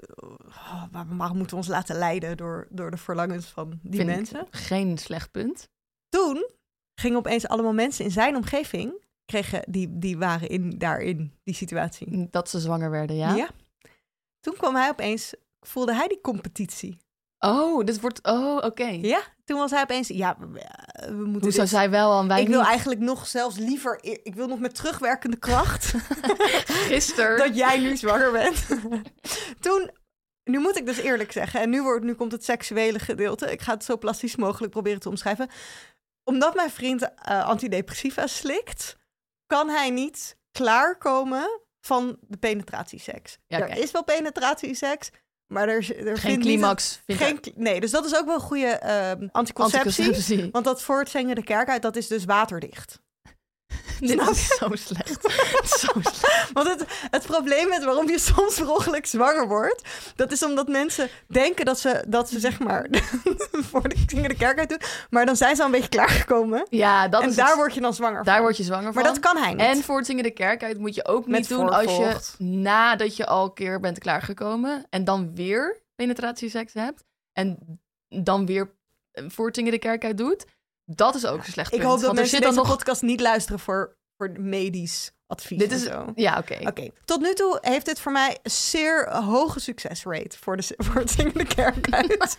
oh, waarom moeten we ons laten leiden door, door de verlangens van die Vind ik mensen? geen slecht punt. Toen gingen opeens allemaal mensen in zijn omgeving, kregen, die, die waren in, daar in die situatie. Dat ze zwanger werden, ja? Toen kwam hij opeens, voelde hij die competitie. Oh, dit wordt... Oh, oké. Ja, toen was hij opeens, ja, we, we moeten Hoe zou dit- zij wel en wij Ik wil niet? eigenlijk nog zelfs liever, ik wil nog met terugwerkende kracht Gisteren. dat jij nu zwanger bent. Toen, nu moet ik dus eerlijk zeggen, en nu, wordt, nu komt het seksuele gedeelte. Ik ga het zo plastisch mogelijk proberen te omschrijven. Omdat mijn vriend uh, antidepressiva slikt, kan hij niet klaarkomen van de penetratieseks. Ja, er kijk. is wel penetratieseks, maar er, er Geen vindt climax. Niet Vind een, geen, nee, dus dat is ook wel een goede uh, anticonceptie. Anticonceptie. Want dat voortzingen de kerk uit, dat is dus waterdicht. Dit Snap is zo slecht. zo slecht. Want het, het probleem met waarom je soms per ongeluk zwanger wordt, dat is omdat mensen denken dat ze, dat ze zeg maar voor de zingen de kerk uit doen, maar dan zijn ze al een beetje klaargekomen. Ja, dat En is daar het. word je dan zwanger Daar van. word je zwanger van. Maar dat kan hij niet. En voor het zingen de kerk uit moet je ook Met niet doen als je voorvocht. nadat je al een keer bent klaargekomen en dan weer penetratieseks hebt en dan weer voor het zingen de kerk uit doet. Dat is ook een slecht Ik punt. hoop dat want er mensen zit dan deze nog... podcast niet luisteren voor, voor medisch advies Dit en is... zo. Ja, oké. Oké, tot nu toe heeft dit voor mij een zeer hoge succesrate voor, de, voor het zingen de kerk uit.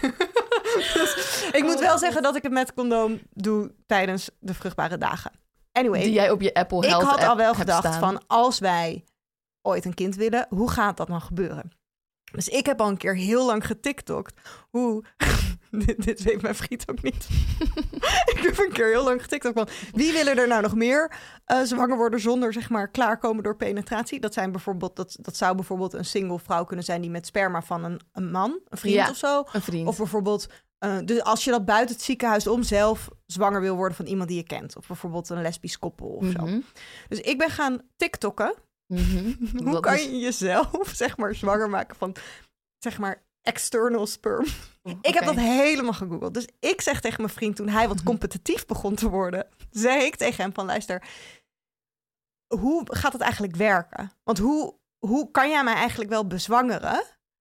Dus ik moet wel zeggen dat ik het met condoom doe tijdens de vruchtbare dagen. Anyway. Die jij op je Apple Health Ik had app al wel hebt gedacht staan. van als wij ooit een kind willen, hoe gaat dat dan gebeuren? Dus ik heb al een keer heel lang getiktokt. Hoe... dit, dit weet mijn vriend ook niet. Ik heb een keer heel lang getiktokt van... wie willen er nou nog meer uh, zwanger worden zonder zeg maar klaarkomen door penetratie? Dat zijn bijvoorbeeld dat, dat zou bijvoorbeeld een single vrouw kunnen zijn die met sperma van een, een man, een vriend Ja, of zo. Een vriend. Of bijvoorbeeld, uh, dus als je dat buiten het ziekenhuis om zelf zwanger wil worden van iemand die je kent. Of bijvoorbeeld een lesbisch koppel of zo. Mm-hmm. Dus ik ben gaan tiktokken. Mm-hmm. Hoe Dat kan is- je jezelf zeg maar zwanger maken van zeg maar external sperm? Oh, Ik heb oké. dat helemaal gegoogeld. Dus ik zeg tegen mijn vriend toen hij wat competitief begon te worden, zei ik tegen hem van luister, hoe gaat het eigenlijk werken? Want hoe, hoe kan jij mij eigenlijk wel bezwangeren?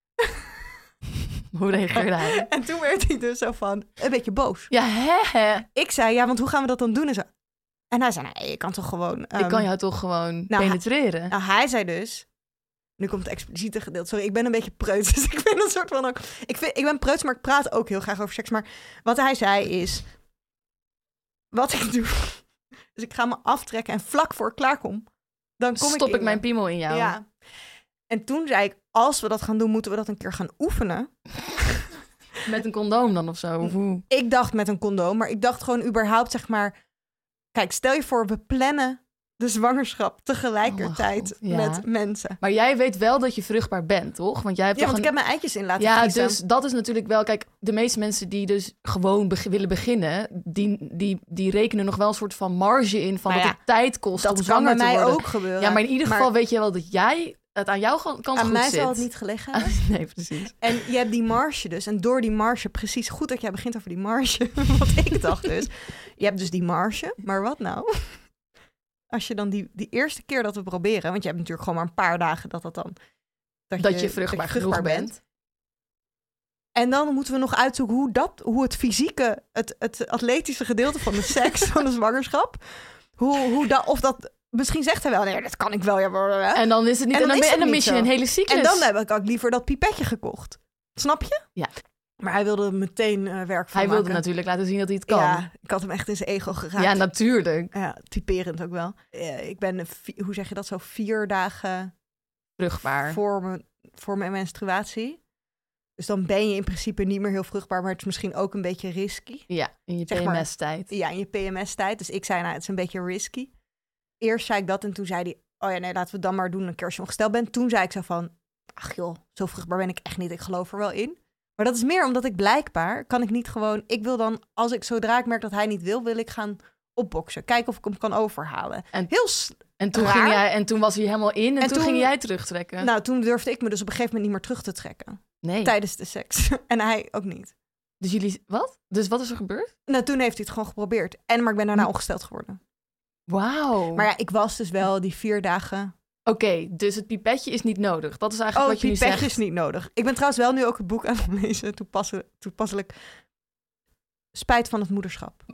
Hoe reageerde hij? En toen werd hij dus zo van een beetje boos. Ja, hè, hè. Ik zei, ja, want hoe gaan we dat dan doen? En, zo. En hij zei, nee, je kan toch gewoon... Ik ehm, kan jou toch gewoon nou, penetreren? Nou, hij zei dus... Nu komt het expliciete gedeelte. Sorry, ik ben een beetje preuts. Dus ik vind een soort van ook... Ik, vind, ik ben preuts, maar ik praat ook heel graag over seks. Maar wat hij zei is... Wat ik doe... Dus ik ga me aftrekken en vlak voor ik klaar kom... Dan kom Stop ik, ik in mijn me. piemel in jou? Ja. En toen zei ik... Als we dat gaan doen, moeten we dat een keer gaan oefenen. Met een condoom dan of zo? Of hoe? Ik dacht met een condoom, maar ik dacht gewoon überhaupt, zeg maar... Kijk, stel je voor, we plannen de zwangerschap tegelijkertijd Oh, ja. met mensen. Maar jij weet wel dat je vruchtbaar bent, toch? Want jij hebt Ja, toch want ik een... heb mijn eitjes in laten Ja, vriezen. dus dat is natuurlijk wel... Kijk, de meeste mensen die dus gewoon beg- willen beginnen... Die, die, die rekenen nog wel een soort van marge in... van Maar dat ja, het tijd kost dat om kan zwanger bij te mij worden. ook gebeuren. Ja, maar in ieder Maar geval weet je wel dat jij het aan jouw kant aan goed mij zit. zal het niet gelegen hebben. Nee, precies. En je hebt die marge dus. En door die marge, precies goed dat jij begint over die marge. Wat ik dacht dus. Je hebt dus die marge. Maar wat nou? Als je dan die, die eerste keer dat we proberen. Want je hebt natuurlijk gewoon maar een paar dagen dat dat dan... Dat je vruchtbaar genoeg bent. En dan moeten we nog uitzoeken hoe dat, hoe het fysieke, het, het atletische gedeelte van de seks, van de zwangerschap, hoe, hoe dat, of dat, misschien zegt hij wel, nee, dat kan ik wel, ja, maar, En dan is het niet... En En dan dan, is ben- het en dan niet mis je zo. een hele cyclus. En dan heb ik ook liever dat pipetje gekocht. Snap je? Ja. Maar hij wilde er meteen uh, werk van Hij wilde maken. natuurlijk laten zien dat hij het kan. Ja, ik had hem echt in zijn ego geraakt. Ja, natuurlijk. Ja, typerend ook wel. Uh, ik ben, uh, vi- hoe zeg je dat, zo vier dagen Vruchtbaar. voor mijn, voor mijn menstruatie. Dus dan ben je in principe niet meer heel vruchtbaar, maar het is misschien ook een beetje risky. Ja, in je Zeg maar. P M S-tijd. Ja, in je P M S-tijd. Dus ik zei, nou, het is een beetje risky. Eerst zei ik dat en toen zei hij, oh ja, nee, laten we het dan maar doen een keer als je ongesteld bent. Toen zei ik zo van, ach joh, zo vruchtbaar ben ik echt niet. Ik geloof er wel in. Maar dat is meer omdat ik blijkbaar, kan ik niet gewoon, ik wil dan, als ik, zodra ik merk dat hij niet wil, wil ik gaan opboksen. Kijken of ik hem kan overhalen. En- Heel, s- En toen, Raar. ging jij, en toen was hij helemaal in en, En toen, toen- ging jij terugtrekken. nou, toen durfde ik me dus op een gegeven moment niet meer terug te trekken. nee. Tijdens de seks. En hij ook niet. Dus jullie... Wat? Dus wat is er gebeurd? Nou, toen heeft hij het gewoon geprobeerd. En, maar ik ben daarna Hm. ongesteld geworden. Wauw. Maar ja, ik was dus wel die vier dagen... Oké, dus het pipetje is niet nodig. Dat is Oh, eigenlijk het wat je nu pipetje zegt. is niet nodig. Ik ben trouwens wel nu ook het boek aan het lezen. Toepasselijk. toepasselijk. Spijt van het moederschap.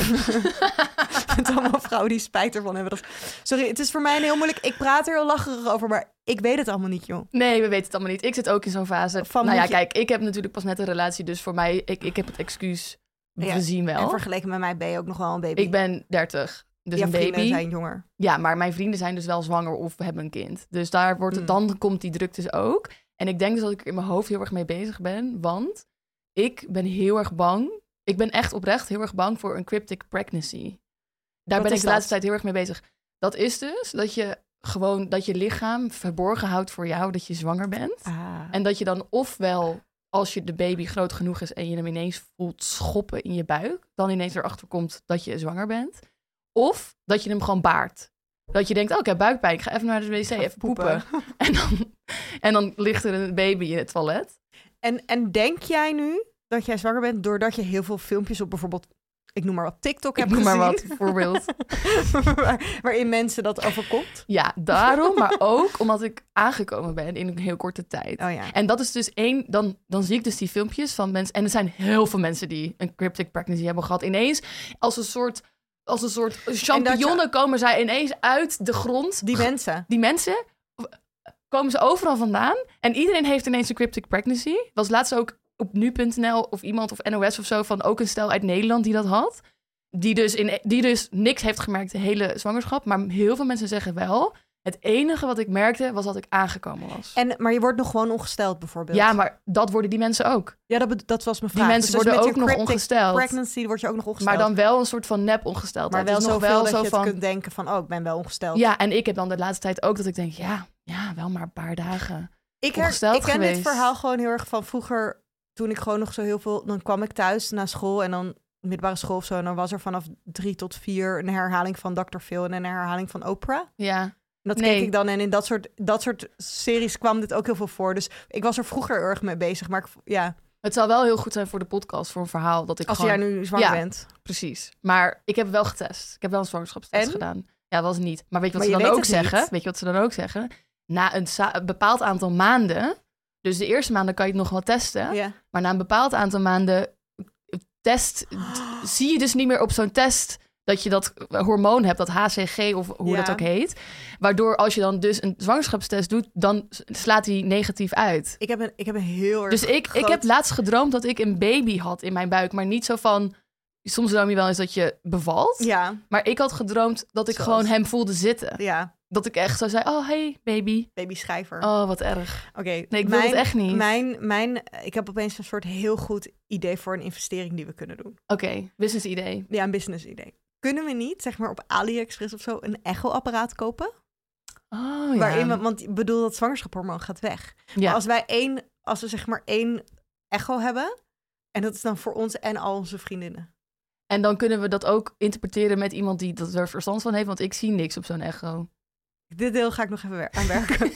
Met allemaal vrouwen die spijt ervan hebben. Dat... Sorry, het is voor mij heel moeilijk. Ik praat er heel lacherig over, maar ik weet het allemaal niet, joh. Nee, we weten het allemaal niet. Ik zit ook in zo'n fase. Van nou ja, moet je- kijk, ik heb natuurlijk pas net een relatie. Dus voor mij, ik, ik heb het excuus. Ja, We zien En wel. vergeleken met mij ben je ook nog wel een baby. Ik ben dertig. Dus ja, een vrienden baby. zijn jonger. Ja, maar mijn vrienden zijn dus wel zwanger of hebben een kind. Dus daar wordt het, Hmm. dan komt die druk dus ook. En ik denk dus dat ik er in mijn hoofd heel erg mee bezig ben. Want ik ben heel erg bang. Ik ben echt oprecht heel erg bang voor een cryptic pregnancy. Daar Wat ben is ik de dat? laatste tijd heel erg mee bezig. Dat is dus dat je gewoon dat je lichaam verborgen houdt voor jou dat je zwanger bent. Ah. En dat je dan ofwel, als je de baby groot genoeg is en je hem ineens voelt schoppen in je buik, dan ineens erachter komt dat je zwanger bent. Of dat je hem gewoon baart. Dat je denkt, oh, ik heb buikpijn, ik ga even naar de wc, even poepen. En dan, en dan ligt er een baby in het toilet. En, en denk jij nu dat jij zwanger bent doordat je heel veel filmpjes op bijvoorbeeld, ik noem maar wat, TikTok Ik hebt noem maar wat, gezien? voorbeeld. Waar- waarin mensen dat overkomt? Ja, daarom, maar ook omdat ik aangekomen ben in een heel korte tijd. Oh ja. En dat is dus één, dan, dan zie ik dus die filmpjes van mensen. En er zijn heel veel mensen die een cryptic pregnancy hebben gehad. Ineens als een soort, als een soort champignonnen komen zij ineens uit de grond. Die mensen. Die mensen komen ze overal vandaan. En iedereen heeft ineens een cryptic pregnancy. Was laatst ook op nu punt n l of iemand of N O S of zo van ook een stel uit Nederland die dat had. die, dus in, die dus niks heeft gemerkt de hele zwangerschap. Maar heel veel mensen zeggen wel... Het enige wat ik merkte was dat ik aangekomen was. En, maar je wordt nog gewoon ongesteld bijvoorbeeld. Ja, maar dat worden die mensen ook. Ja, dat, dat was mijn vraag. Die mensen dus worden dus ook nog ongesteld. Pregnancy word je ook nog ongesteld. Maar dan wel een soort van nep ongesteld. Maar wel nog zoveel wel dat zo je van... het kunt denken van... oh, ik ben wel ongesteld. Ja, en ik heb dan de laatste tijd ook dat ik denk... ja, ja wel maar een paar dagen ik, her, ongesteld ik ken geweest. dit verhaal gewoon heel erg van vroeger... toen ik gewoon nog zo heel veel... dan kwam ik thuis na school en dan... middelbare school of zo... en dan was er vanaf drie tot vier... een herhaling van dokter Phil en een herhaling van Oprah. Ja. Dat nee. keek ik dan en in dat soort, dat soort series kwam dit ook heel veel voor. Dus ik was er vroeger erg mee bezig. Maar ik, ja. Het zou wel heel goed zijn voor de podcast, voor een verhaal. Dat ik Als gewoon... jij nu zwanger ja, bent. Precies. Maar ik heb wel getest. Ik heb wel een zwangerschapstest en? gedaan. Ja, dat was niet. Maar weet je wat maar ze je dan ook weet het zeggen? niet. Weet je wat ze dan ook zeggen? Na een, sa- een bepaald aantal maanden... Dus de eerste maanden kan je het nog wel testen. Ja. Maar na een bepaald aantal maanden... test, d- zie je dus niet meer op zo'n test... dat je dat hormoon hebt, dat H C G of hoe Ja. dat ook heet. Waardoor als je dan dus een zwangerschapstest doet... dan slaat die negatief uit. Ik heb een, ik heb een heel erg Dus ik, groot... ik heb laatst gedroomd dat ik een baby had in mijn buik. Maar niet zo van... Soms droom je wel eens dat je bevalt. Ja, Maar ik had gedroomd dat ik Zoals? gewoon hem voelde zitten. ja. Dat ik echt zo zei, oh hey baby. Baby schrijver. Oh, wat erg. Oké. Nee, ik wil het echt niet. Mijn, mijn, ik heb opeens een soort heel goed idee voor een investering die we kunnen doen. Oké, okay, business idee. Ja, een business idee. Kunnen we niet, zeg maar op AliExpress of zo, een echo-apparaat kopen? Oh ja. Waarin we, want ik bedoel, dat zwangerschaphormoon gaat weg. ja. Maar als wij één, als we zeg maar één echo hebben, en dat is dan voor ons en al onze vriendinnen. En dan kunnen we dat ook interpreteren met iemand die dat er verstand van heeft. Want ik zie niks op zo'n echo. Dit deel ga ik nog even wer- aan werken.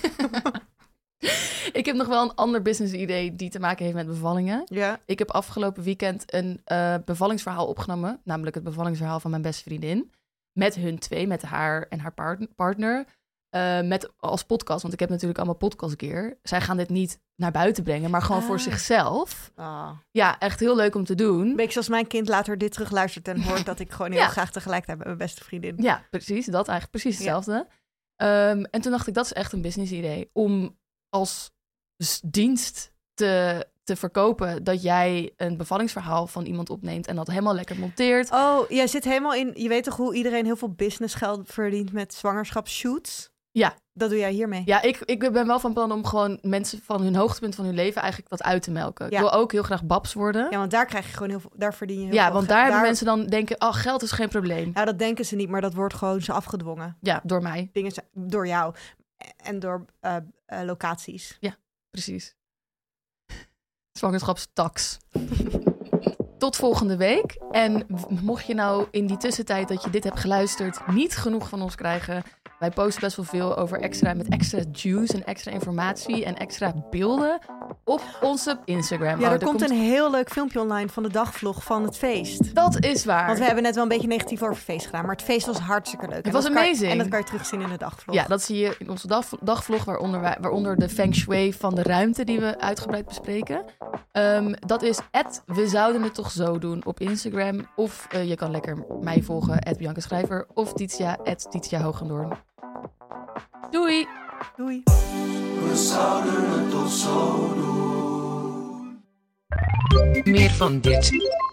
Ik heb nog wel een ander business idee die te maken heeft met bevallingen. Ja. Ik heb afgelopen weekend een uh, bevallingsverhaal opgenomen. Namelijk het bevallingsverhaal van mijn beste vriendin. Met hun twee, met haar en haar part- partner. Uh, met als podcast, want ik heb natuurlijk allemaal podcastgear. Zij gaan dit niet naar buiten brengen, maar gewoon Ah. voor zichzelf. Ah. Ja, echt heel leuk om te doen. Een beetje zoals mijn kind later dit terugluistert en hoort dat ik gewoon heel Ja. graag tegelijkertijd met mijn beste vriendin. Ja, precies. Dat eigenlijk precies hetzelfde. Ja. Um, en toen dacht ik, dat is echt een business idee. Om als dienst te, te verkopen dat jij een bevallingsverhaal van iemand opneemt en dat helemaal lekker monteert. Oh, jij zit helemaal in... Je weet toch hoe iedereen heel veel businessgeld verdient met zwangerschapsshoots? Ja. Dat doe jij hiermee? Ja, ik, ik ben wel van plan om gewoon mensen van hun hoogtepunt van hun leven eigenlijk wat uit te melken. Ja. Ik wil ook heel graag babs worden. Ja, want daar krijg je gewoon heel veel... Daar verdien je heel ja, veel want geld. daar hebben mensen dan denken, oh, geld is geen probleem. Ja, dat denken ze niet, maar dat wordt gewoon ze afgedwongen. Ja, door mij. Dingen zijn, door jou. En door uh, uh, locaties. Ja, precies. Zwangerschapstax. Tot volgende week. En mocht je nou in die tussentijd dat je dit hebt geluisterd niet genoeg van ons krijgen... Wij posten best wel veel over extra, met extra juice en extra informatie en extra beelden op onze Instagram. Ja, er, oh, er komt, komt een heel leuk filmpje online van de dagvlog van het feest. Dat is waar. Want we hebben net wel een beetje negatief over het feest gedaan, maar het feest was hartstikke leuk. Het en was amazing. Kan, en dat kan je terugzien in de dagvlog. Ja, dat zie je in onze dag, dagvlog, waaronder, wij, waaronder de feng shui van de ruimte die we uitgebreid bespreken. Um, dat is at we zouden het toch zo doen op Instagram. Of uh, je kan lekker mij volgen, at Bianca Schrijver. Of Titia, at Titia Hoogendoorn. Doei! Doei! We zouden het toch zo doen. Meer van dit.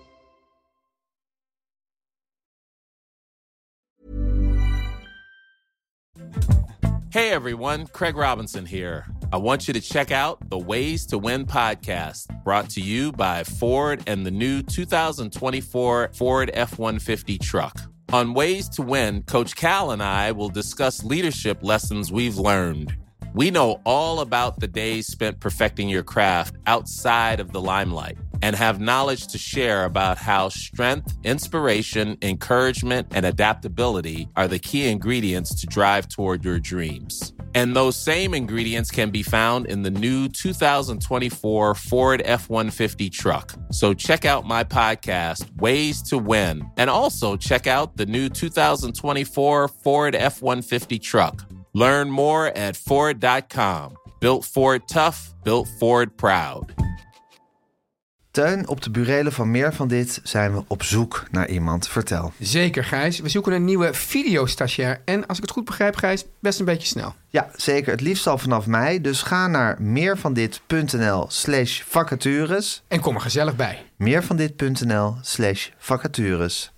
Hey everyone, Craig Robinson here. I want you to check out the Ways to Win podcast, brought to you by Ford and the new two thousand twenty-four Ford F one fifty truck. On Ways to Win, Coach Cal and I will discuss leadership lessons we've learned. We know all about the days spent perfecting your craft outside of the limelight and have knowledge to share about how strength, inspiration, encouragement, and adaptability are the key ingredients to drive toward your dreams. And those same ingredients can be found in the new two thousand twenty-four Ford F one fifty truck. So check out my podcast, Ways to Win, and also check out the new two thousand twenty-four Ford F one fifty truck. Learn more at Ford dot com. Built Ford tough, built Ford proud. Teun, op de burelen van Meer van Dit zijn we op zoek naar iemand. Vertel. Zeker, Gijs. We zoeken een nieuwe videostagiair. En als ik het goed begrijp, Gijs, best een beetje snel. Ja, zeker. Het liefst al vanaf mei. Dus ga naar meervandit.nl slash vacatures. En kom er gezellig bij. meervandit.nl slash vacatures.